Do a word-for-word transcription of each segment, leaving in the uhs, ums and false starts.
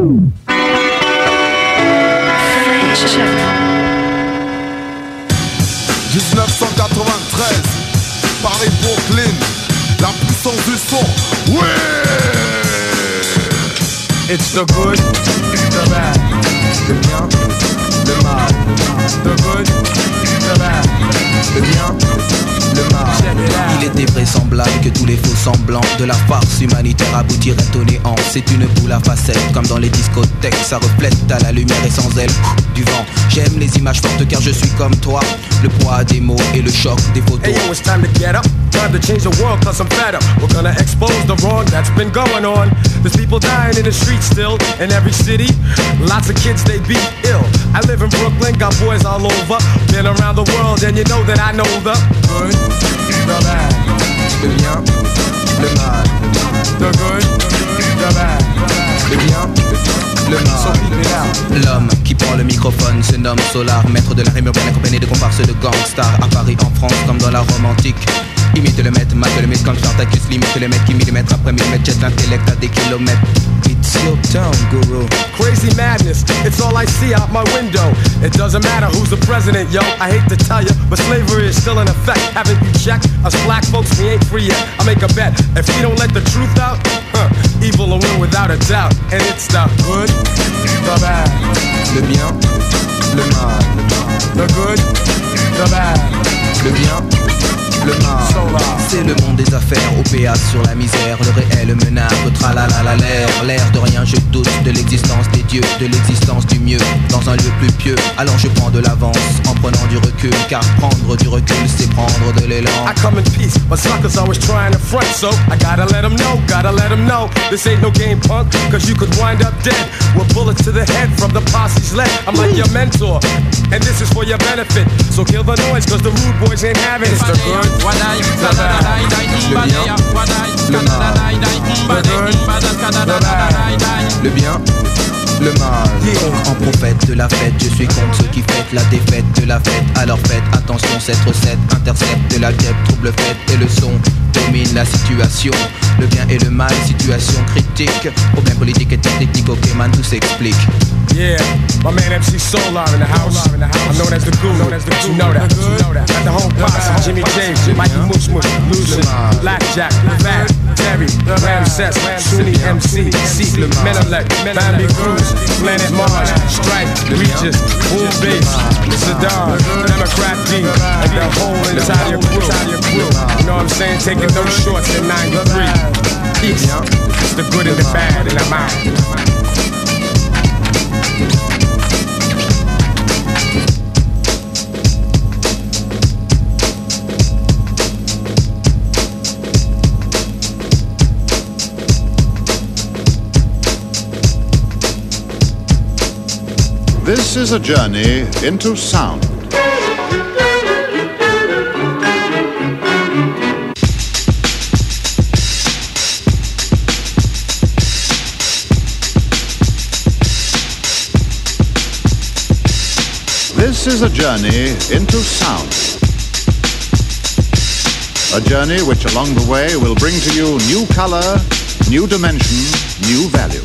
dix-neuf cent quatre-vingt-treize, Paris Brooklyn, la puissance du son. Oui. It's the good, the bad, le bien, le mal. The good, the bad, le bien, le mal. Il était vraisemblable que tous les faux semblants de la farce humanitaire aboutiraient au néant. C'est une boule à facettes, comme dans les discothèques. Ça reflète à la lumière et sans elle du vent. J'aime les images fortes car je suis comme toi. Le poids des mots et le choc des photos. Hey yo, it's time to get up. Time to change the world cause I'm fed up. We're gonna expose the wrong that's been going on. There's people dying in the streets still, in every city. Lots of kids, they be ill. I live in Brooklyn, got boys all over. Been around the world and you know that I know the good, the bad, le bien, le mal. The good, the bad, le bien, le mal. So keep it out. L'homme qui prend le microphone se nomme Solar, maître de la rime urbaine accompagné de comparses de gangsters. À Paris, en France, comme dans la Rome antique. Imite le maître, mate le maître comme Spartacus. Limite le maître qui millimètre après millimètre jette l'intellect à des kilomètres. It's your town, guru. Crazy madness, it's all I see out my window. It doesn't matter who's the president, yo. I hate to tell you, but slavery is still in effect. Haven't you checked? Us black folks, we ain't free yet. I make a bet, if we don't let the truth out, huh, evil will win without a doubt. And it's the good, the bad, le bien, le mal. The good, the bad, le bien, le mal. C'est le monde des affaires, au péage sur la misère. Le réel menace, tralala l'air. L'air de rien, je doute de l'existence des dieux, de l'existence du mieux, dans un lieu plus pieux. Alors je prends de l'avance, en prenant du recul. Car prendre du recul, c'est prendre de l'élan. I come in peace, but suckers always trying to front. So I gotta let them know, gotta let them know. This ain't no game, punk, cause you could wind up dead with bullets to the head from the posse's leg. I'm like your mentor, and this is for your benefit. So kill the noise, cause the rude boys ain't having it. It's the good, the bad, le bien, le mal. Le bien, le mal. En prophète de la fête, je suis contre ceux qui fêtent la défaite de la fête. Alors faites attention, cette recette intercepte de la guêpe, trouble fête et le son domine la situation. Le bien et le mal, situation critique. Problème politique et technique, ok man, tout s'explique. Yeah, my man M C Solar in the house. I'm known as the guru. You know that. Got the whole posse. Jimmy James, Mikey Moosh Moosh, Lucian, Blackjack, Fat, Terry, Ramses, Sunni M C, C, Menelec, Bambi Cruz, Planet Mars, Stripe, Regis, Bull Bass, Saddam, Democrat D, and the whole entire crew. You know what I'm saying? Taking no shorts in ninety-three. Peace. It's the good and the bad, and I'm out. This is a journey into sound. This is a journey into sound. A journey which along the way will bring to you new color, new dimension, new value.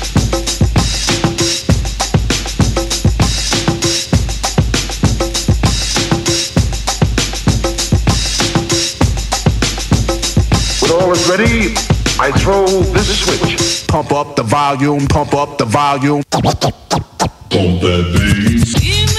All is ready, I throw this switch. Pump up the volume, pump up the volume. Pump that bass.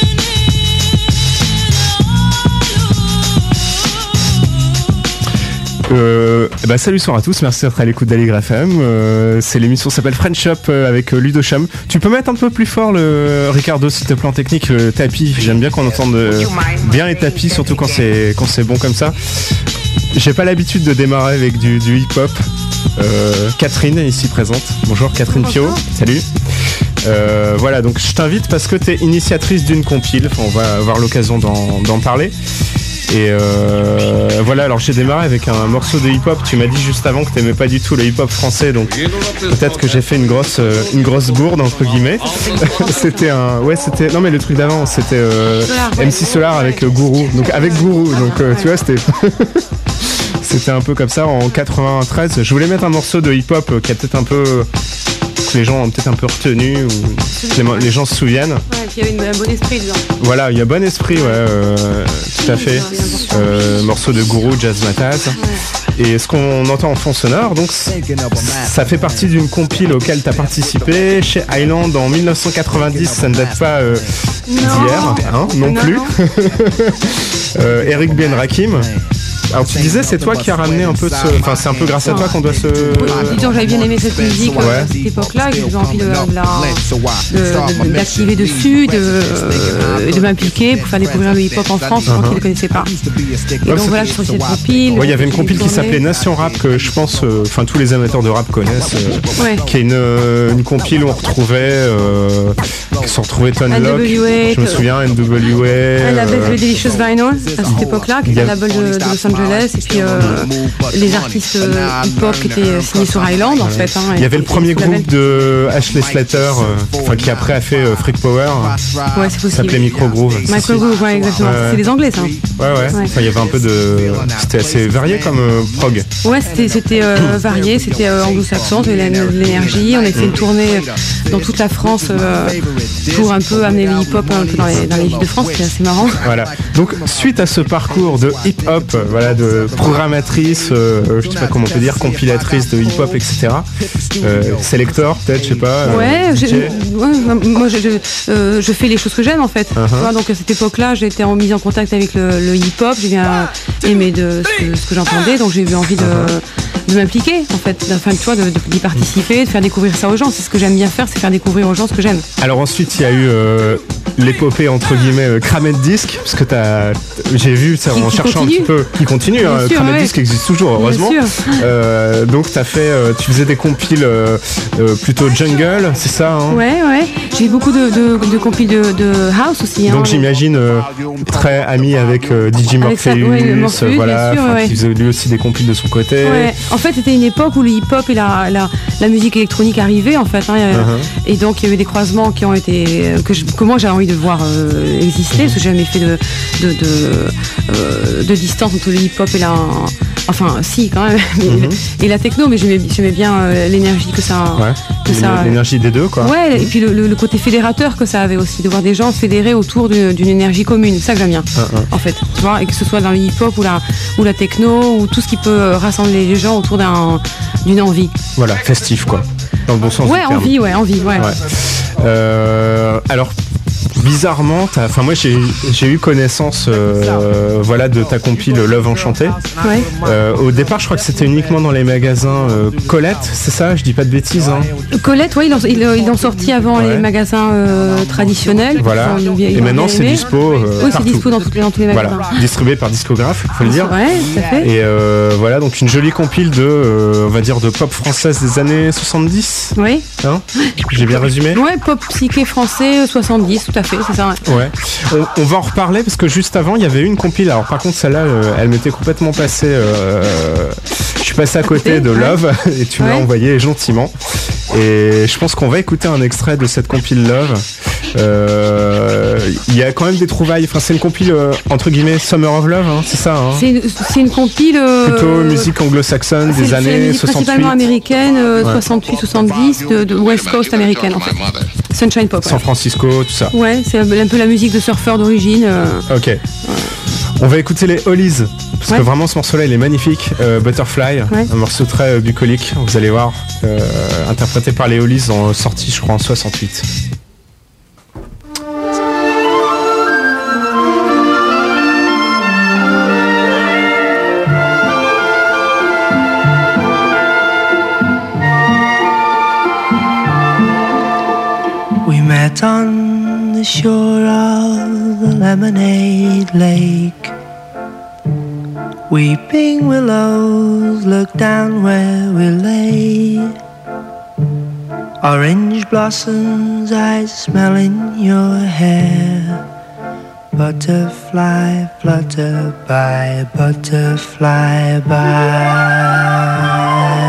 Euh, bah salut soir à tous, merci d'être à l'écoute d'Allegre F M. Euh, c'est l'émission s'appelle French Up euh, avec euh, Ludo Cham. Tu peux mettre un peu plus fort le Ricardo s'il te plaît en technique, le tapis. J'aime bien qu'on entende euh, bien les tapis, surtout quand c'est quand c'est bon comme ça. J'ai pas l'habitude de démarrer avec du, du hip-hop. Euh, Catherine est ici présente. Bonjour Catherine Pio. Salut. Euh, voilà, donc je t'invite parce que t'es initiatrice d'une compile. Enfin, on va avoir l'occasion d'en, d'en parler. Et euh, voilà, alors j'ai démarré avec un morceau de hip-hop. Tu m'as dit juste avant que t'aimais pas du tout le hip-hop français, donc peut-être que j'ai fait une grosse, euh, une grosse bourde entre guillemets. C'était un, ouais, c'était, non mais le truc d'avant, c'était euh, M C Solar avec euh, Gourou, donc avec Gourou, donc euh, tu vois, c'était, c'était un peu comme ça en quatre-vingt-treize. Je voulais mettre un morceau de hip-hop qui a peut-être un peu que les gens ont peut-être un peu retenu, ou les, les gens se souviennent. Ouais, puis il y avait une, un bon esprit dedans. Voilà, il y a bon esprit, ouais, euh, tout à fait. Euh, morceau de Guru, Jazz Mataz. Ouais. Et ce qu'on entend en fond sonore, donc, ça fait partie d'une compile auquel tu as participé chez Island en dix-neuf cent quatre-vingt-dix. Ça ne date pas euh, d'hier, hein, non, non plus. Non. euh, Eric Ben Rakim. Alors tu disais, c'est toi qui as ramené un peu de ce... Enfin, c'est un peu grâce à toi qu'on doit se... Oui, disons, j'avais bien aimé cette musique ouais. euh, à cette époque-là, et j'avais envie de, de, de, de, d'activer dessus, de, euh, de m'impliquer pour faire découvrir le hip-hop en France, uh-huh. qui ne le connaissaient pas. Et donc voilà, je suis sur cette compile. Ouais, il y avait une compile qui s'appelait Nation Rap, que je pense, enfin, euh, tous les amateurs de rap connaissent, euh, ouais. qui est une, euh, une compile où on retrouvait... Euh, qui se retrouvait Ton Lock, je me souviens, N W A... Elle avait le Delicious Vinyl à cette époque-là, qui était un label de, de Los Angeles, et puis euh, les artistes euh, hip-hop qui étaient signés sur Island, en fait. Hein, il y avait le premier groupe de Ashley Slater, euh, qui après a fait euh, Freak Power. Ouais, c'est possible. Ça s'appelait Micro Groove. Micro Groove, ouais, exactement. Ouais. C'est des Anglais, ça. Ouais, ouais. ouais. Enfin, il y avait un peu de... C'était assez varié comme euh, prog. Ouais, c'était, c'était euh, varié, c'était euh, anglo-saxon, c'était de l'énergie. On a fait une tournée dans toute la France euh, pour un peu amener le hip-hop un peu dans les, dans les villes de France, c'était assez marrant. Voilà. Donc, suite à ce parcours de hip-hop, voilà, de programmatrice, euh, je sais pas comment on peut dire, compilatrice de hip-hop, et cetera. Euh, selector, peut-être, je sais pas. Ouais, ouais, moi je, je, euh, je fais les choses que j'aime en fait. Uh-huh. Tu vois, donc à cette époque-là, j'ai été en mise en contact avec le, le hip-hop, j'ai bien aimé de ce que, ce que j'entendais, donc j'ai eu envie de, uh-huh. de m'impliquer en fait, enfin, tu vois, de, de, d'y participer, de faire découvrir ça aux gens. C'est ce que j'aime bien faire, c'est faire découvrir aux gens ce que j'aime. Alors ensuite, il y a eu euh, l'épopée entre guillemets euh, Cramé de disque, parce que t'as, j'ai vu ça en cherchant continue. un petit peu, qui continue, hein, Cramé de disque existe toujours, heureusement. Euh, donc t'as fait, euh, tu faisais des compiles euh, euh, plutôt jungle, c'est ça hein? Ouais, ouais. J'ai eu beaucoup de, de, de compiles de, de house aussi. Hein, donc j'imagine euh, très ami avec euh, D J Morpheus, ouais, Morpheus voilà, sûr, ouais. qui faisait lui aussi des compiles de son côté. Ouais. En fait, c'était une époque où le hip-hop et la, la, la musique électronique arrivaient en fait. Hein, uh-huh. Et donc il y a eu des croisements qui ont été que, je, que moi j'ai envie de voir euh, exister, uh-huh. parce que j'ai jamais fait de de, de, euh, de distance entre le hip-hop et la enfin si quand même mm-hmm. et la techno, mais j'aimais, j'aimais bien euh, l'énergie que ça ouais. que ça l'énergie des deux quoi. Ouais, mm-hmm. et puis le, le, le côté fédérateur que ça avait aussi, de voir des gens fédérés autour de, d'une énergie commune, c'est ça que j'aime bien uh-huh. en fait, tu vois, et que ce soit dans le hip-hop ou la ou la techno ou tout ce qui peut rassembler les gens autour d'un d'une envie. Voilà, festif quoi, dans le bon sens ouais, du terme. envie, ouais, envie, ouais. ouais. Euh, alors bizarrement, enfin moi j'ai, j'ai eu connaissance euh, voilà, de ta compile Love Enchanté. Ouais. Euh, au départ, je crois que c'était uniquement dans les magasins euh, Colette, c'est ça? Je dis pas de bêtises. Hein. Colette, oui, ils l'ont ils, ils sorti avant ouais. les magasins euh, traditionnels. Voilà. Ils ont, ils Et maintenant c'est dispo. Euh, oui, c'est dispo dans, toutes les, dans tous les magasins. Voilà. Distribué par Discographe, il faut le dire. Ouais, tout à fait. Et euh, voilà, donc une jolie compile de, euh, on va dire, de pop française des années soixante-dix. Oui. Hein? J'ai bien résumé? Ouais, pop psyché français soixante-dix, tout à fait, c'est ça. Ouais. On, on va en reparler parce que juste avant il y avait une compile. Alors par contre celle-là, euh, elle m'était complètement passée. Euh, je suis passé à côté de Love ouais. et tu ouais. m'as envoyé gentiment. Et je pense qu'on va écouter un extrait de cette compile Love. Il euh, y a quand même des trouvailles. Enfin c'est une compile euh, entre guillemets Summer of Love, hein, c'est ça. Hein. C'est, une, c'est une compile euh, plutôt musique anglo-saxonne des années soixante-huit. Principalement américaine, euh, ouais. soixante-huit soixante-dix, de, de West Coast américaine en fait. Sunshine Pop. San ouais. Francisco, tout ça. Ouais, c'est un peu la musique de surfeur d'origine. Euh... Ok. Ouais. On va écouter les Hollies, parce ouais. que vraiment ce morceau-là il est magnifique. Euh, Butterfly, ouais. un morceau très euh, bucolique, vous allez voir, euh, interprété par les Hollies, en sortie je crois en soixante-huit. We met on the shore of the Lemonade Lake. Weeping willows look down where we lay. Orange blossoms I smell in your hair. Butterfly flutter by, butterfly by.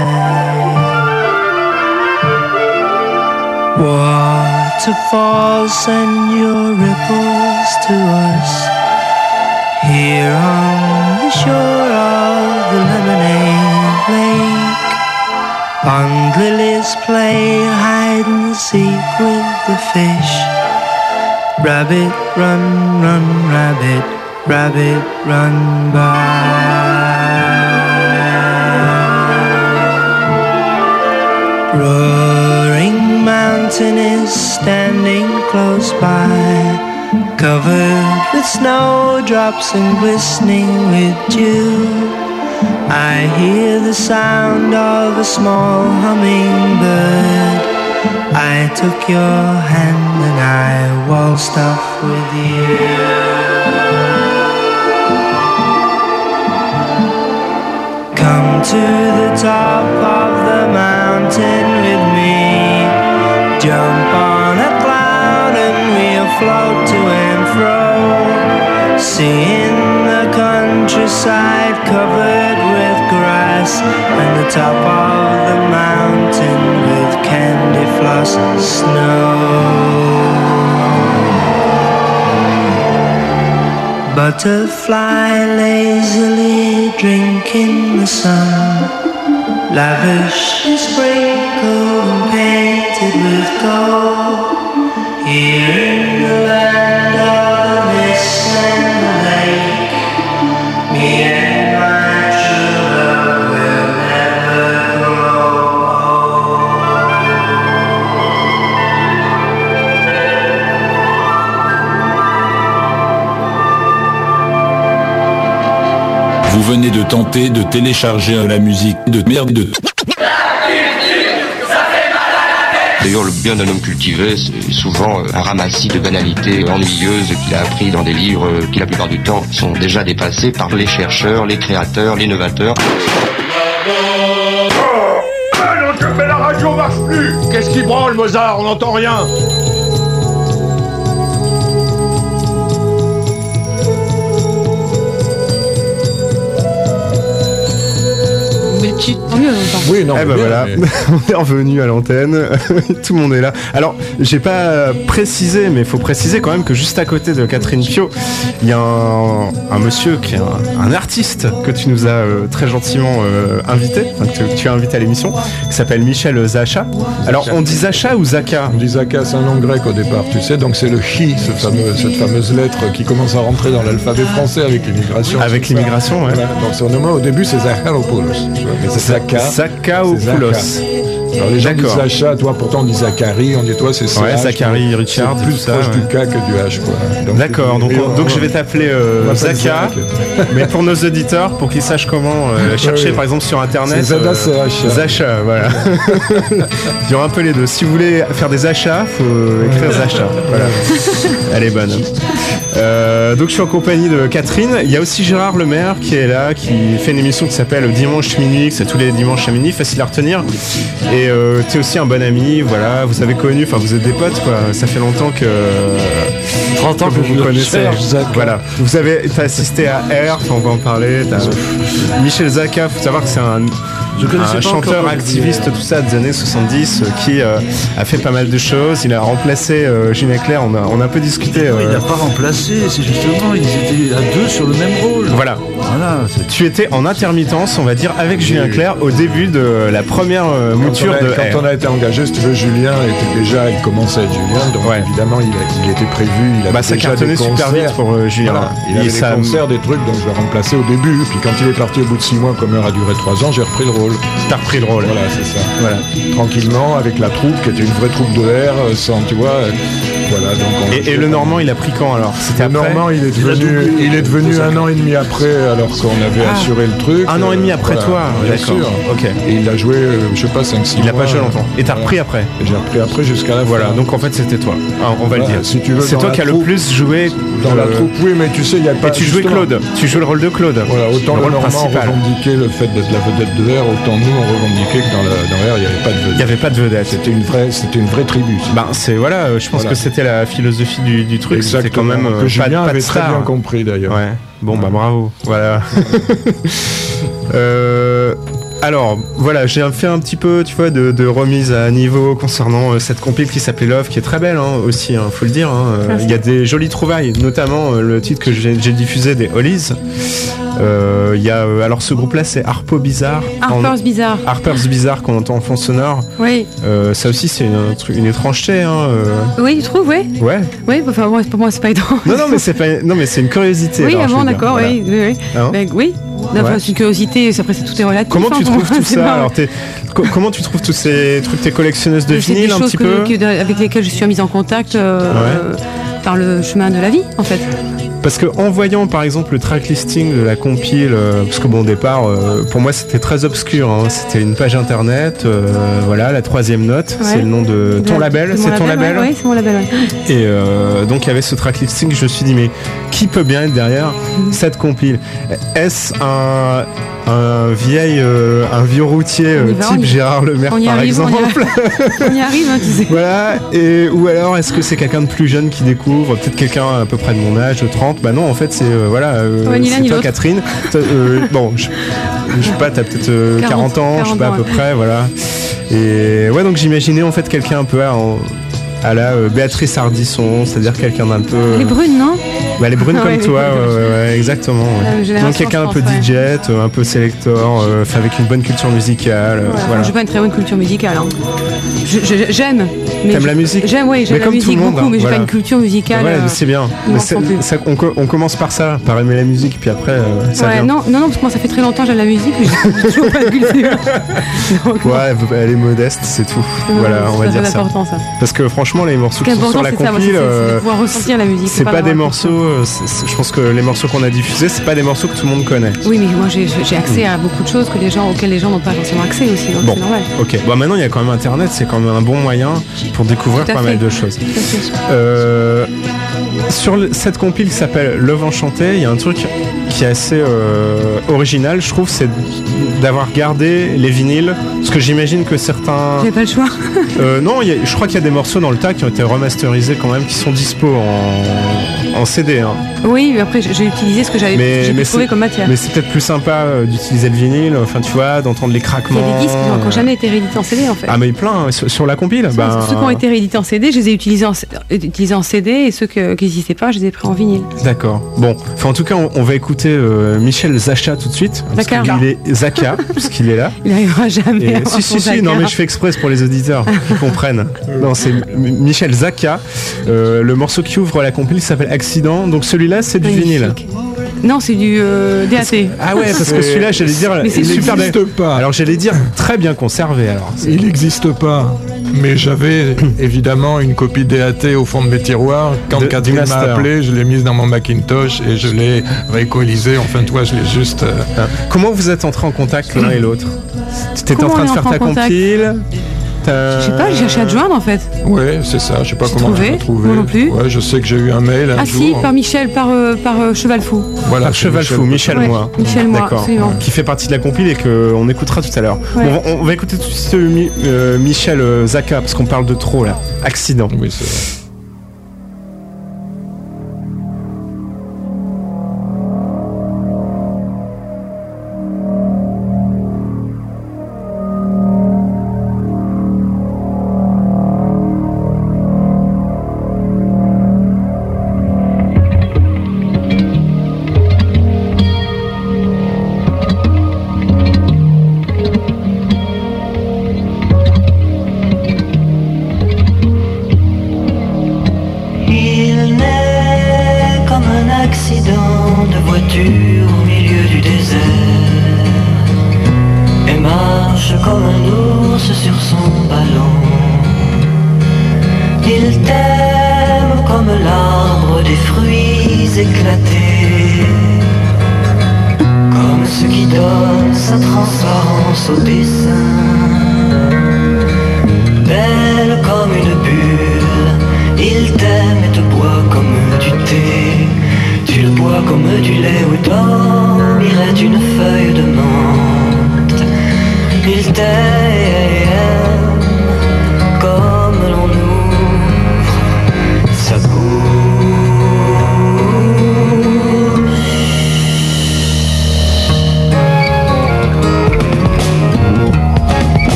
Waterfalls send your ripples to us. Here on the shore of the Lemonade Lake, Pond lilies play hide and seek with the fish. Rabbit, run, run, rabbit, rabbit, run by. Roaring mountain is standing close by, covered with snowdrops and glistening with dew. I hear the sound of a small hummingbird. I took your hand and I waltzed off with you. Come to the top of the mountain with me. Jump on a cloud and we'll float to and fro. Seeing the countryside covered with grass, and the top of the mountain with candy floss snow. Butterfly lazily drinking the sun, lavishly sprinkled and painted with gold. Here in the land of the mist and the lake, me and my true love will never grow old. Vous venez de tenter de télécharger la musique de merde de... D'ailleurs, le bien d'un homme cultivé, c'est souvent un ramassis de banalités ennuyeuses qu'il a appris dans des livres qui, la plupart du temps, sont déjà dépassés par les chercheurs, les créateurs, les novateurs. Oh, ah non, mais la radio marche plus. Qu'est-ce qui branle, Mozart? On n'entend rien. Oui, non, eh ben voilà, mais... on est revenu à l'antenne, tout le monde est là. Alors, j'ai pas précisé, mais il faut préciser quand même que juste à côté de Catherine Pio, il y a un, un monsieur qui est un, un artiste que tu nous as euh, très gentiment euh, invité, enfin, que tu, tu as invité à l'émission, qui s'appelle Michel Zacha. Alors, on dit Zacha ou Zaka? On dit Zaka, c'est un nom grec au départ, tu sais, donc c'est le chi, ce fameux, cette fameuse lettre qui commence à rentrer dans l'alphabet français avec l'immigration. Avec l'immigration, ouais. Voilà. Donc son nom au début, c'est Zacharopoulos. Mais c'est Zaka. Zakaopoulos. Alors les gens disent Zacha, toi pourtant on dit Zachary, on dit toi c'est C H. Ouais, Zachary, Richard, c'est plus tout ça, proche ouais. du K que du H, quoi. Donc, d'accord, donc, on, donc je vais t'appeler euh, Zaka, mais pour nos auditeurs, pour qu'ils sachent comment euh, chercher, oui, par exemple sur internet. C'est Z A C H. Euh, Zacha, voilà. Il y aura un peu les deux. Si vous voulez faire des achats, faut écrire Zacha. Voilà. Elle est bonne. Euh, donc je suis en compagnie de Catherine. Il y a aussi Gérard Lemaire qui est là, qui fait une émission qui s'appelle Dimanche Minuit, c'est tous les dimanches à minuit, facile à retenir. Et euh, tu es aussi un bon ami, voilà, vous avez connu, enfin vous êtes des potes quoi, ça fait longtemps que trente ans que, que vous vous connaissez. Voilà, vous avez t'as assisté à R, on va en parler, t'as... Michel Zaka, faut savoir que c'est un Je un chanteur encore, activiste, tout ça, des années soixante-dix, euh, qui euh, a fait pas mal de choses. Il a remplacé euh, Julien Clerc, on a, on a un peu discuté. Euh... Il n'a pas remplacé, c'est justement, ils étaient à deux sur le même rôle. Voilà. voilà tu étais en intermittence, on va dire, avec Julien oui. Clerc au début de la première euh, mouture a, de Quand R. on a été engagé, si tu veux, Julien était déjà, il commençait à être Julien, donc ouais. évidemment, il, a, il était prévu, il a bah, ça déjà cartonnait des super vite pour euh, Julien. Voilà. Il avait ça... des concerts, des trucs, donc je l'ai remplacé au début. Puis quand il est parti au bout de six mois, comme heure a duré trois ans, j'ai repris le rôle. T'as repris le rôle. Voilà, c'est ça. Voilà. Tranquillement, avec la troupe, qui était une vraie troupe de R, sans, tu vois. Voilà, donc on et, et le Normand, il a pris quand alors? C'était le après Normand, il est devenu, il est devenu un an et demi après, alors qu'on avait ah, assuré le truc. Un an et demi après voilà, toi, d'accord. Sûr. Ok. Et il a joué, je sais pas, cinq six mois. Il a pas joué longtemps. Et t'as voilà. repris après? Et j'ai repris après jusqu'à la fin. Voilà, donc en fait c'était toi. Ah, on va voilà, le dire. Si tu veux, c'est toi qui as le plus joué dans la troupe. Oui, mais tu sais, il y a pas. Et tu jouais Claude. Tu joues le rôle de Claude. Voilà, autant le, le Normand revendiquait le fait d'être la vedette de R, autant nous on revendiquait que dans R il n'y avait pas de vedette. Il n'y avait pas de vedette. C'était une vraie, c'était une vraie tribu. Ben c'est voilà, je pense que c'était la philosophie Du, du truc, c'était quand même que Julien pas, avait pas très bien compris d'ailleurs. Ouais. Bon bah bravo, voilà. euh, Alors voilà, j'ai fait un petit peu, tu vois, de, de remise à niveau concernant euh, cette compile qui s'appelait Love, qui est très belle hein, aussi, hein, faut le dire. Il hein. euh, y a des jolies trouvailles, notamment euh, le titre que j'ai, j'ai diffusé des Hollies. Il euh, y a euh, alors ce groupe-là, c'est Harpo Bizarre. Harper's Bizarre. Harper's Bizarre qu'on entend en fond sonore. Oui. Euh, ça aussi, c'est une, une étrangeté. Hein, euh... Oui, tu trouves, oui. Ouais. Oui, enfin moi, pour moi, c'est pas étrange. Non, non, mais c'est pas, non, mais c'est une curiosité. Oui, alors, bon, d'accord, voilà. oui, oui, oui. Hein ben, oui. Non, ouais. C'est une curiosité, après c'est tout est relatif. Comment tu hein, trouves tout ça pas... alors, t'es... Comment tu trouves tous ces trucs? T'es collectionneuse de vinyle un petit que, peu que, avec lesquelles je suis mise en contact euh, ouais. par le chemin de la vie en fait. Parce que en voyant par exemple le track listing de la compile, euh, parce que bon au départ euh, pour moi c'était très obscur, hein, c'était une page internet, euh, voilà la troisième note, ouais. C'est le nom de ton de, label, de c'est label, ton label. Oui, ouais, c'est mon label. Ouais. Et euh, donc il y avait ce track listing, je me suis dit mais qui peut bien être derrière mmh. cette compile? Est-ce un un vieil euh, un vieux routier euh, va, type Gérard Lemaire par arrive, exemple? On y arrive, hein, tu sais. Voilà, et ou alors est-ce que c'est quelqu'un de plus jeune qui découvre, peut-être quelqu'un à peu près de mon âge, de trente? Bah non, en fait c'est euh, voilà, euh, ouais, c'est toi l'autre. Catherine. Euh, bon, je, je sais pas, t'as peut-être euh, quarante, quarante ans, quarante je sais pas à peu ouais. près, voilà. Et ouais, donc j'imaginais en fait quelqu'un un peu à, à la euh, Béatrice Ardisson, c'est-à-dire quelqu'un d'un peu. Elle est brune, non? Bah, les brunes comme ouais, toi, ouais, ouais, exactement. Ouais. Donc quelqu'un un peu D J, ouais. un peu selector, euh, avec une bonne culture musicale. Ouais, voilà. J'ai pas une très bonne culture musicale. Hein. Je, je, j'aime. T'aimes la musique? J'aime, oui, j'aime mais la musique monde, beaucoup, hein, mais voilà. J'ai pas une culture musicale. Ouais, euh, c'est bien. Mais c'est, ça, on, on commence par ça, par aimer la musique, puis après, euh, ça ouais, vient. Non, non, non, parce que moi ça fait très longtemps que j'aime la musique, mais j'ai toujours pas de culture. Donc, ouais, elle est modeste, c'est tout. Ouais, voilà, on va dire ça. C'est important ça. Parce que franchement, les morceaux qui sont sur la compile, c'est pouvoir ressentir la musique. C'est pas des morceaux, je pense que les morceaux qu'on a diffusés, c'est pas des morceaux que tout le monde connaît. Oui, mais moi j'ai, j'ai accès à beaucoup de choses que les gens, auxquelles les gens n'ont pas forcément accès aussi, donc bon, c'est normal. Ok, bon, maintenant il y a quand même Internet, c'est quand même un bon moyen pour découvrir pas fait. mal de choses. Euh, sur le, cette compile qui s'appelle Love Enchanté, il y a un truc qui est assez euh, original, je trouve, c'est d'avoir gardé les vinyles, parce que j'imagine que certains... J'ai pas le choix. euh, non, y a, je crois qu'il y a des morceaux dans le tas qui ont été remasterisés quand même, qui sont dispo en, en C D. Hein. Oui, mais après j'ai utilisé ce que j'avais mais, j'ai mais pu trouver comme matière. Mais c'est peut-être plus sympa euh, d'utiliser le vinyle, enfin tu vois, d'entendre les craquements. Il y a des disques qui n'ont jamais été réédités en C D en fait. Ah mais plein, sur, sur la compile bah... Ceux qui ont été réédités en C D, je les ai utilisés en, utilisés en C D, et ceux que, qui n'existaient pas, je les ai pris en vinyle. D'accord. Bon, enfin en tout cas, on, on va écouter euh, Michel Zacha tout de tout de suite. Il est Zaka, parce qu'il est là. Il n'arrivera jamais. Et, si, si, si, non, mais je fais exprès pour les auditeurs qui comprennent. Non, c'est Michel Zaka. Euh, le morceau qui ouvre la compile s'appelle Accident. Donc celui-là, c'est du Magnifique. vinyle. Non, c'est du euh, D A T. Ah ouais, parce que celui-là, j'allais dire, mais c'est il super bien. Pas. Alors j'allais dire très bien conservé. Alors c'est... il n'existe pas. Mais j'avais évidemment une copie D A T au fond de mes tiroirs. Quand de, Catherine m'a appelé, je l'ai mise dans mon Macintosh et je l'ai récolisée. Enfin, toi, je l'ai juste. Euh... Comment vous êtes entrés en contact l'un et l'autre? Tu étais en train de faire ta compile. Je sais pas, j'ai cherché à te joindre en fait. Ouais, c'est ça, je sais pas j'ai comment trouvé, tu l'as trouvé. Moi non plus. Ouais, je sais que j'ai eu un mail un ah jour. Ah si, par Michel, par, euh, par euh, Cheval Fou. Voilà, par Cheval Fou, Michel ouais, Moi. Michel Moi, d'accord. Absolument. Qui fait partie de la compile et qu'on écoutera tout à l'heure. Ouais. Bon, on, on va écouter tout de suite euh, euh, Michel euh, Zaka, parce qu'on parle de trop là. Accident. Oui, c'est vrai.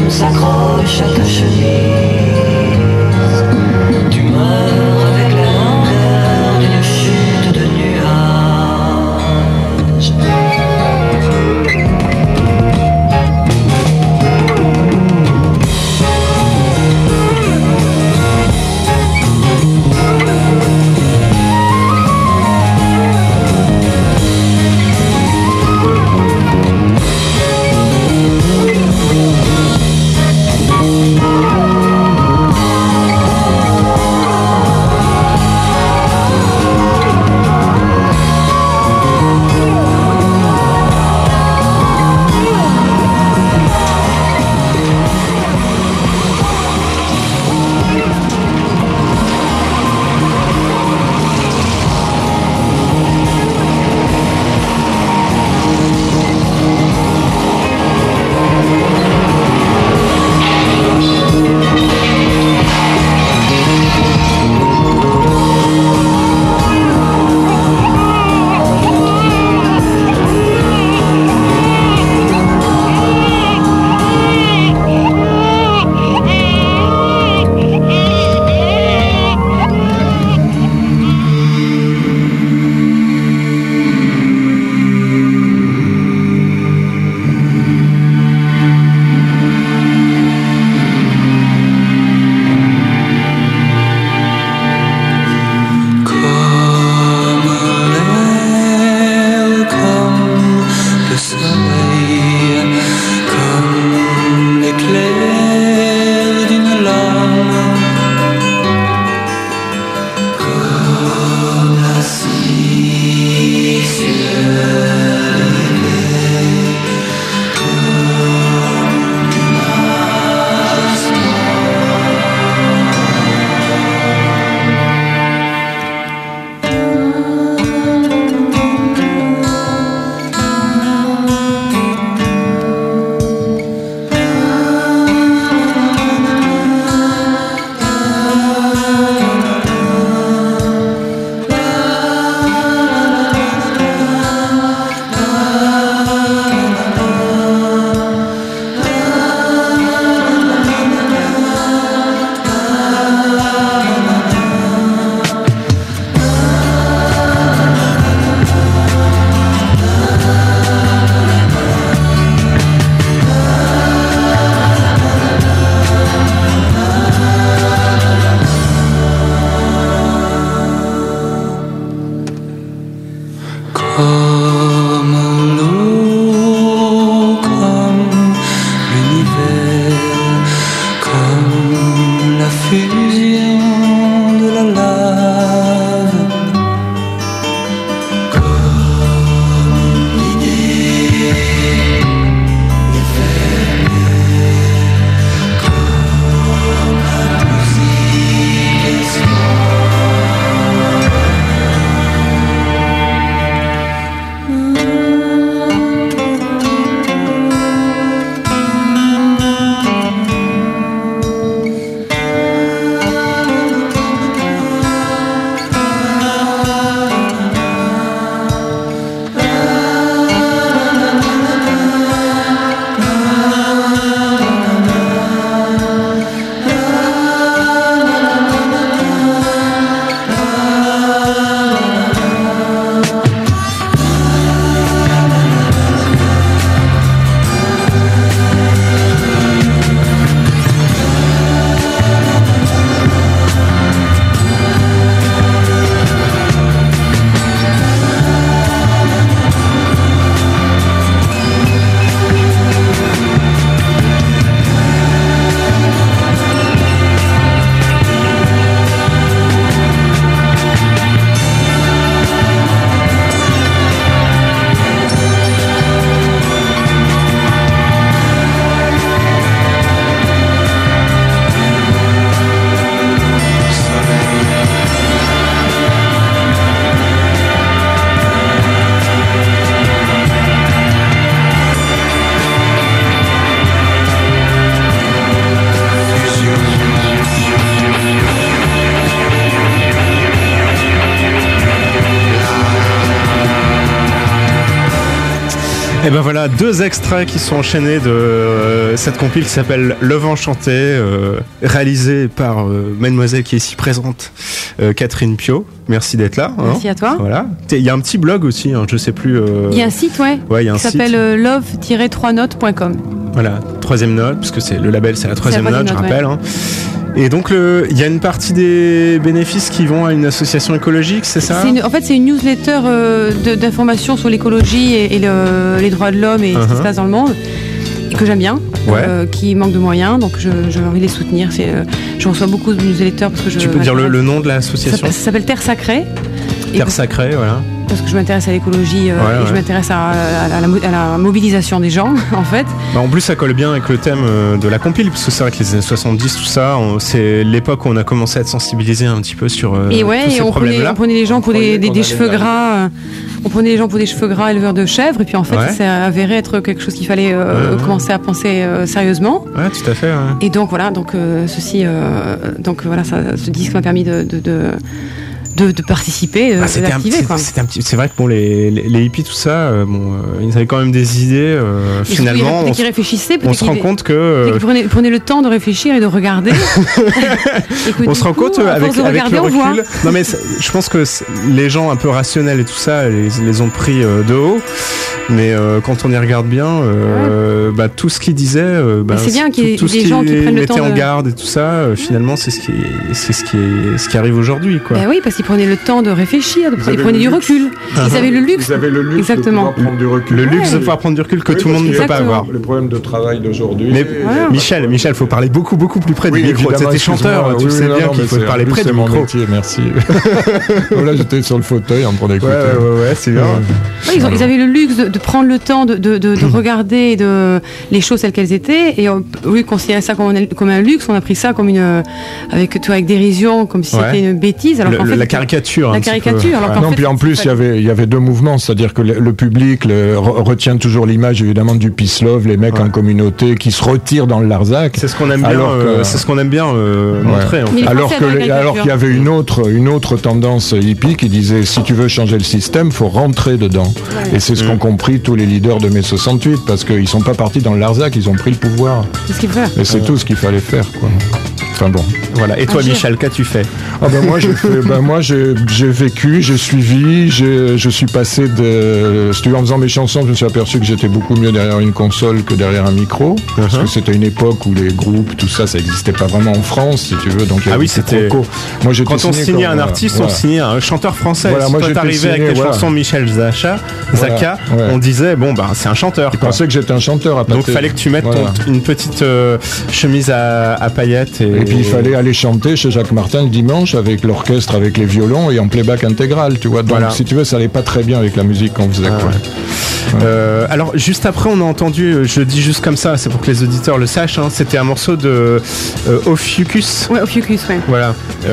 flamme s'accroche à ta chemise. Tu meurs avec la longueur d'une chute de nuages. Oh, Et ben voilà, deux extraits qui sont enchaînés de euh, cette compile qui s'appelle Le Vent Chanté, euh, réalisée par euh, mademoiselle qui est ici présente, euh, Catherine Pio. Merci d'être là. Merci hein. à toi. Voilà. Il y a un petit blog aussi, hein, je sais plus. Euh... Il y a un site, ouais. Ouais, il y a un qui site. s'appelle euh, love tiret trois notes point com. Voilà, troisième note, parce que c'est le label, c'est la troisième C'est la note, troisième je note, rappelle. Hein. Et donc, le- il y a une partie des bénéfices qui vont à une association écologique, c'est ça? C'est une- en fait, c'est une newsletter euh, de- d'information sur l'écologie et, et le- les droits de l'homme et ce qui Uh-huh. se passe dans le monde, et que j'aime bien, Ouais. euh, qui manque de moyens, donc je- j'ai envie de les soutenir. C'est, euh, je reçois beaucoup de newsletters parce que je. Tu peux dire le, le nom de Ça l'association? s'appelle- ça s'appelle Terre Sacrée. Et Terre Sacrée, voilà. parce que je m'intéresse à l'écologie euh, Ouais, et ouais. je m'intéresse à, à- à la, mo- à la mobilisation des gens, en fait. Bah, en plus, ça colle bien avec le thème euh, de la compile, parce que c'est vrai que les années soixante-dix, tout ça, on- c'est l'époque où on a commencé à être sensibilisé un petit peu sur euh, Et ouais, tous et ces on prenait, problèmes-là. on prenait les gens pour des, des- qu'on des allait cheveux vers- gras. euh, On prenait les gens pour des cheveux gras éleveurs de chèvres, et puis en fait, Ouais. ça s'est avéré être quelque chose qu'il fallait euh, Ouais, ouais. commencer à penser euh, sérieusement. Ouais, tout à fait. Ouais. Et donc voilà, donc euh, ceci, euh, donc voilà, ça, ce disque m'a permis de de, de, de, de participer, de, Ah, c'était un d'activer, petit- quoi. c'était un petit- c'est vrai que bon, les, les, les hippies, tout ça, euh, bon, euh, ils avaient quand même des idées. euh, Et surtout, finalement, dès on, qu'ils se- réfléchissaient, on se rend compte que euh, Ils prenaient, prenaient le temps de réfléchir et de regarder. Et que on du se rend coup, compte à euh, avec, force de avec regarder, le on voit. recul. Non mais c'est- je pense que c'est- les gens un peu rationnels et tout ça les, les ont pris euh, de haut. Mais euh, quand on y regarde bien, euh, bah, tout ce qu'ils disaient, euh, bah, Mais c'est bien tout- qu'il y ait tout ce des qui gens qui prennent le mettait temps en de- garde et tout ça, euh, finalement, c'est ce qui, est- c'est ce qui, est, ce qui arrive aujourd'hui, quoi. Ben oui, parce qu'ils prenaient le temps de réfléchir, de- Vous ils avez prenaient le du luxe. recul. Ah. Ils avaient le luxe. Vous avez le luxe Exactement. de pouvoir prendre du recul. Le luxe de Ouais. pouvoir prendre du recul que Oui, tout le monde ne parce peut pas Exactement. avoir. Les problèmes de travail d'aujourd'hui. Mais et- Voilà. Michel, Michel, faut parler beaucoup, beaucoup plus près Oui, du micro. évidemment, T'es chanteur, excuse-moi. tu Oui, sais oui, non, bien non, qu'il mais faut c'est- parler en plus, près c'est du mon micro. métier, merci. Là, j'étais sur le fauteuil en train d'écouter. Ouais, ouais, ouais, c'est bien. Ouais, ils, ont- ils avaient le luxe de, de prendre le temps de, de, de, de regarder de, les choses telles qu'elles étaient. Et on, au lieu de considérer ça comme un, comme un luxe, on a pris ça comme une, euh, avec, tu vois, avec dérision, comme si Ouais. c'était une bêtise. Alors Le- qu'en le- fait, la caricature. la un petit peu. caricature, alors Ouais. qu'en Non, fait, puis en plus, il y avait, il y avait deux mouvements, c'est-à-dire que le, le public le, re- retient toujours l'image évidemment du peace love, les mecs Ouais. en communauté qui se retirent dans le Larzac. C'est ce qu'on aime bien, Alors que- euh, c'est ce qu'on aime bien euh, Ouais. montrer. En fait. Mais les Alors Français que adorent la les- caricature. alors qu'il y avait une autre une autre tendance hippie qui disait si tu veux changer le système, faut rentrer dedans. Et c'est ce Mm. qu'ont compris tous les leaders de mai soixante-huit parce qu'ils sont pas partis dans le Larzac, ils ont pris le pouvoir. C'est ce qu'il faut faire. Et c'est tout ce qu'il fallait faire, quoi. Enfin bon. Voilà. Et toi, Agir. Michel, qu'as-tu fait? Ah ben moi j'ai fait, ben moi j'ai j'ai vécu, j'ai suivi, j'ai je suis passé de, si tu veux, en faisant mes chansons, je me suis aperçu que j'étais beaucoup mieux derrière une console que derrière un micro, parce Uh-huh. que c'était une époque où les groupes, tout ça, ça n'existait pas vraiment en France, si tu veux. Donc il y Ah avait oui, des c'était- procos. Moi j'étais Quand on signé signait comme, un euh, artiste, voilà. on signait un chanteur français. Voilà, si moi, toi j'étais t'arrivais avec signé, les voilà. chansons Michel Zacha, Voilà, Zaka, ouais. on disait bon bah c'est un chanteur. Je quoi. pensais que j'étais un chanteur à Donc pâté. fallait que tu mettes ton- Voilà. une petite euh, chemise à, à paillettes et, Et puis il fallait aller chanter chez Jacques Martin le dimanche avec l'orchestre, avec les violons et en playback intégral, tu vois. Donc Voilà. si tu veux, ça allait pas très bien avec la musique qu'on faisait, Ah quoi. ouais. Euh, alors juste après on a entendu, euh, je le dis juste comme ça, c'est pour que les auditeurs le sachent, hein, c'était un morceau de euh, Ophiuchus. Ouais, Ophiuchus, ouais. Voilà,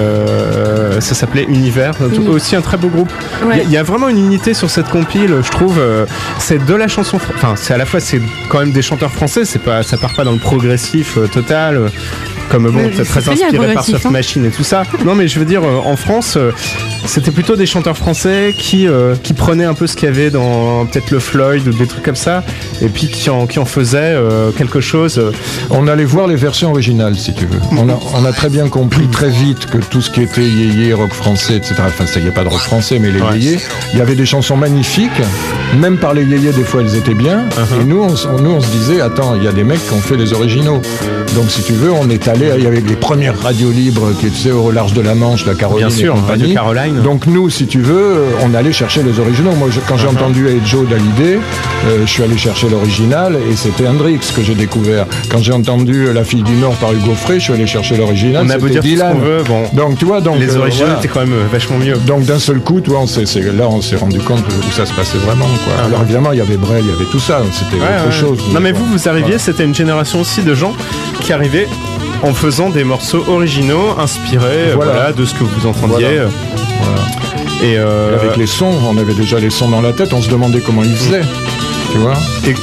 Euh, ça s'appelait Univers, Uni- aussi un très beau groupe. Il Ouais. y a- il y, a vraiment une unité sur cette compile, je trouve. euh, c'est de la chanson, fr- enfin c'est à la fois c'est quand même des chanteurs français, c'est pas, ça part pas dans le progressif euh, total. euh, Comme bon, Mais c'est c'est très très bien, inspiré le par progressif, Soft hein. Machine et tout ça. Non, mais je veux dire, euh, en France, euh, c'était plutôt des chanteurs français qui euh, qui prenaient un peu ce qu'il y avait dans peut-être le Floyd ou des trucs comme ça, et puis qui en qui en faisaient euh, quelque chose. euh, On allait voir les versions originales, si tu veux. On a, on a très bien compris très vite que tout ce qui était yéyé, rock français, et cetera. Enfin, il n'y a pas de rock français, mais les Ouais. yéyés, il y avait des chansons magnifiques. Même par les yéyés, des fois, elles étaient bien. Uh-huh. Et nous on, s- on- nous, on se disait, attends, il y a des mecs qui ont fait les originaux. Donc, si tu veux, on est allé, il y avait les premières radios libres qui étaient au large de la Manche, la Caroline Bien sûr, et compagnie. Radio Caroline. Donc, nous, si tu veux, on allait chercher les originaux. Moi, je- quand j'ai Uh-huh. entendu Hey Joe d'Hallyday, euh, je suis allé chercher l'original et c'était Hendrix que j'ai découvert. Quand j'ai entendu La fille du Nord par Hugo Frey, je suis allé chercher l'original. on a beau c'était dire tout ce Dylan. qu'on veut, bon. Donc, tu vois, donc, les euh, originaux voilà. étaient quand même euh, vachement mieux. Donc d'un seul coup, toi, on s'est, c'est- là, on s'est rendu compte où ça se passait vraiment, quoi. Ah, Alors ouais. évidemment, il y avait Brel, il y avait tout ça, c'était Ouais, autre ouais. chose. Non mais quoi. vous, vous arriviez, Voilà. c'était une génération aussi de gens qui arrivaient en faisant des morceaux originaux, inspirés euh, Voilà. voilà, de ce que vous entendiez. Voilà. Voilà. Et, euh, Et avec les sons, on avait déjà les sons dans la tête, on se demandait comment ils faisaient, tu vois. et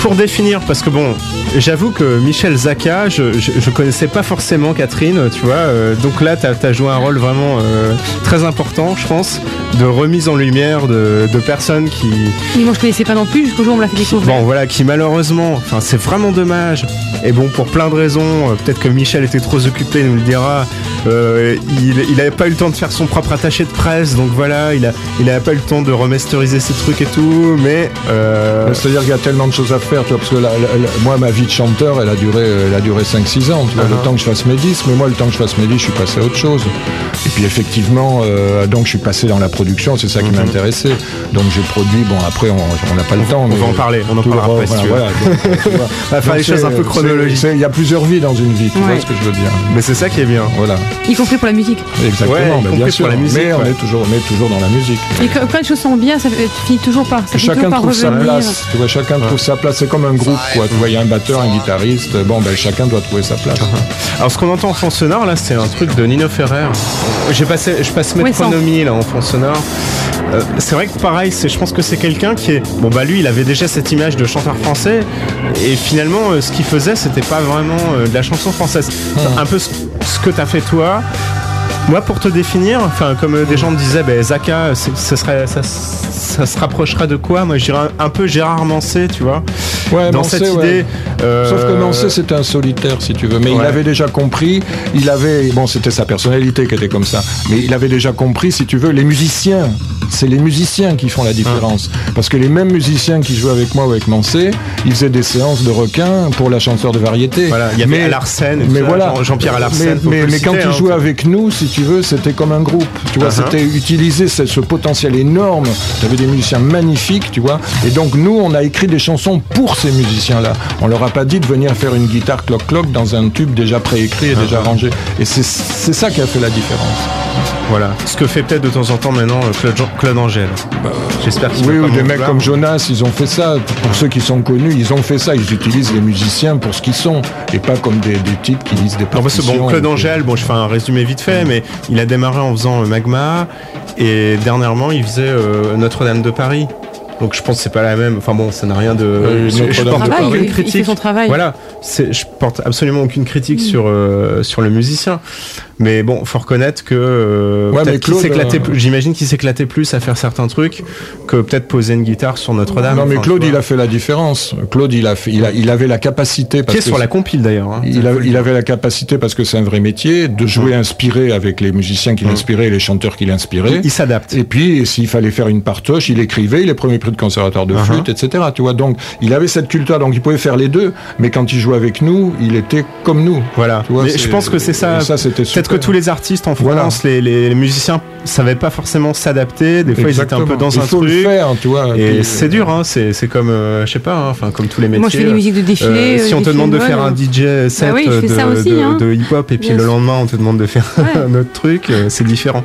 pour définir, parce que bon, j'avoue que Michel Zaka, je, je, je connaissais pas forcément Catherine, tu vois, euh, donc là t'as, t'as joué un rôle vraiment euh, très important, je pense, de remise en lumière de, de personnes qui... Mais moi je connaissais pas non plus jusqu'au jour où on me l'a fait découvrir. Bon voilà, qui malheureusement, enfin c'est vraiment dommage, et bon pour plein de raisons, euh, peut-être que Michel était trop occupé, il nous le dira, euh, il, il avait pas eu le temps de faire son propre attaché de presse, donc voilà, il a, il avait pas eu le temps de remasteriser ses trucs et tout, mais... Euh... C'est-à-dire qu'il y a tellement de choses à faire, tu vois, parce que la, la, la, moi ma vie de chanteur elle a duré, elle a duré cinq six ans, tu vois, uh-huh. le temps que je fasse mes disques, mais moi le temps que je fasse mes disques je suis passé à autre chose. Et puis effectivement, euh, donc je suis passé dans la production, c'est ça qui mm-hmm. m'intéressait. Donc j'ai produit, bon après on n'a pas le on, temps. On mais va en parler, on en parlera après si tu veux. Voilà, donc, on va faire les choses un peu chronologiques. Il y a plusieurs vies dans une vie, tu ouais. vois ce que je veux dire. Mais c'est ça qui est bien. Voilà. Y compris pour la musique. Exactement, ouais, bah, bien sûr. Pour la musique, mais ouais. on, est toujours, on est toujours dans la musique. Et quand, quand les choses sont bien, ça finit toujours par ça chacun toujours par trouve revenir. sa place, tu vois, chacun ouais. trouve sa place, c'est comme un groupe quoi, tu vois, il y a un batteur, un guitariste, bon ben chacun doit trouver sa place. Uh-huh. Alors ce qu'on entend en fond sonore là, c'est un truc de Nino Ferrer. J'ai passé, je passe Métronomie là en fond sonore. Euh, c'est vrai que pareil, c'est, je pense que c'est quelqu'un qui est, bon bah lui il avait déjà cette image de chanteur français et finalement euh, ce qu'il faisait c'était pas vraiment euh, de la chanson française. Mmh. Un peu ce, ce que t'as fait toi. Moi, pour te définir, enfin, comme euh, des gens me disaient, ben, Zaka, ça, serait, ça, ça se rapprocherait de quoi? Moi, je dirais un, un peu Gérard Manset, tu vois. Ouais, dans Manset, cette idée. Ouais. Euh... Sauf que Manset, c'était un solitaire, si tu veux. Mais ouais. il avait déjà compris. Il avait, bon, c'était sa personnalité qui était comme ça. Mais il avait déjà compris, si tu veux, les musiciens. C'est les musiciens qui font la différence. Ah. Parce que les mêmes musiciens qui jouaient avec moi ou avec Manset, ils faisaient des séances de requins pour la chanteur de variété. Voilà, il y avait Alarsen, mais voilà, Jean-Pierre Alarsen. Mais, mais, mais quand il jouait hein, avec nous, si tu veux, c'était comme un groupe. Tu vois, uh-huh. c'était utiliser ce, ce potentiel énorme. Tu avais des musiciens magnifiques, tu vois. Et donc nous, on a écrit des chansons pour ces musiciens-là. On leur a pas dit de venir faire une guitare cloc-cloc dans un tube déjà préécrit et uh-huh. déjà arrangé. Et c'est, c'est ça qui a fait la différence. Voilà. Ce que fait peut-être de temps en temps maintenant Claude, Claude Angèle. Bah, j'espère qu'il oui, ou des mecs comme Jonas, ils ont fait ça. Pour ceux qui sont connus, ils ont fait ça. Ils utilisent les musiciens pour ce qu'ils sont et pas comme des, des types qui lisent des partitions. Non, bon, Claude Angèle, bon, je fais un résumé vite fait, mais il a démarré en faisant euh, Magma et dernièrement il faisait euh, Notre-Dame de Paris. Donc je pense que c'est pas la même. Enfin bon, ça n'a rien de. Euh, je, je porte travail, aucune il, critique. il fait son travail. Voilà, c'est, je porte absolument aucune critique mmh. sur euh, sur le musicien. Mais bon, faut reconnaître que euh, ouais, peut-être Claude, qu'il s'éclatait. Euh... J'imagine qu'il s'éclatait plus à faire certains trucs que peut-être poser une guitare sur Notre-Dame. Non, mais Claude, il a fait la différence. Claude, il a fait, il a, il avait la capacité. Qui est sur la compile d'ailleurs. Hein, il, a, il avait la capacité parce que c'est un vrai métier de jouer mmh. inspiré avec les musiciens qui mmh. l'inspiraient et les chanteurs qui l'inspiraient. Il, il s'adapte. Et puis, s'il fallait faire une partoche, il écrivait. Il est premier prix de conservatoire de uh-huh. flûte, et cetera. Tu vois, donc il avait cette culture, donc il pouvait faire les deux. Mais quand il jouait avec nous, il était comme nous. Voilà. Tu vois, mais je pense que c'est ça. ça c'était peut-être que tous les artistes en France, voilà. les, les, les musiciens savaient pas forcément s'adapter. Des fois, Exactement. ils étaient un peu dans il un faut truc. Le faire, tu vois. Et puis, c'est dur, hein. C'est, c'est comme, euh, je sais pas, enfin hein, comme tous les métiers. Moi, je fais des musiques de défilé. Euh, si on te demande de faire un D J set bah oui, de, aussi, de, hein. de hip-hop et puis yes. le lendemain, on te demande de faire ouais. un autre truc, c'est différent.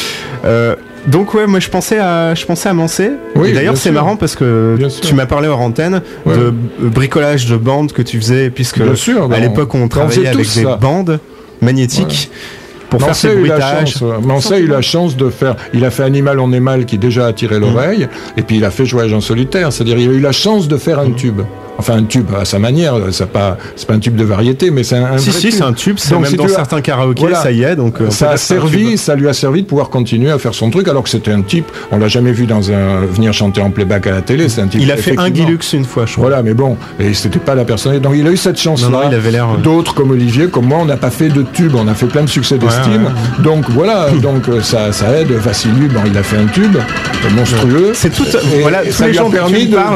Euh, Donc ouais, moi je pensais à, je pensais à Manset. Oui, et d'ailleurs c'est sûr. Marrant parce que bien tu sûr. m'as parlé hors antenne ouais. de bricolage de bandes que tu faisais, puisque bien sûr, à l'époque on travaillait avec des ça. bandes magnétiques. Ouais. Pour Manset faire ses bruitages. Manset a eu la chance de faire. Il a fait Animal en émal qui déjà attirait l'oreille, mmh. et puis il a fait Voyage en solitaire. C'est-à-dire il a eu la chance de faire un mmh. tube. Enfin un tube à sa manière. C'est pas, c'est pas un tube de variété, mais c'est un. un si vrai si, tube. c'est un tube. C'est donc, même si dans certains as... karaokés, voilà. ça y est. Donc ça a servi, ça lui a servi de pouvoir continuer à faire son truc, alors que c'était un type. On l'a jamais vu dans un venir chanter en playback à la télé. C'est un type. Il a fait un Guilux une fois, je crois. Voilà, mais bon, et c'était pas la personnalité. Donc il a eu cette chance-là. Non, non, il avait l'air. D'autres comme Olivier, comme moi, on n'a pas fait de tube. On a fait plein de succès d'estime. Ouais, ouais. Donc Donc voilà, donc ça, ça aide. Vassili, bon, il a fait un tube monstrueux. C'est tout. Et, voilà, et ça lui a permis de,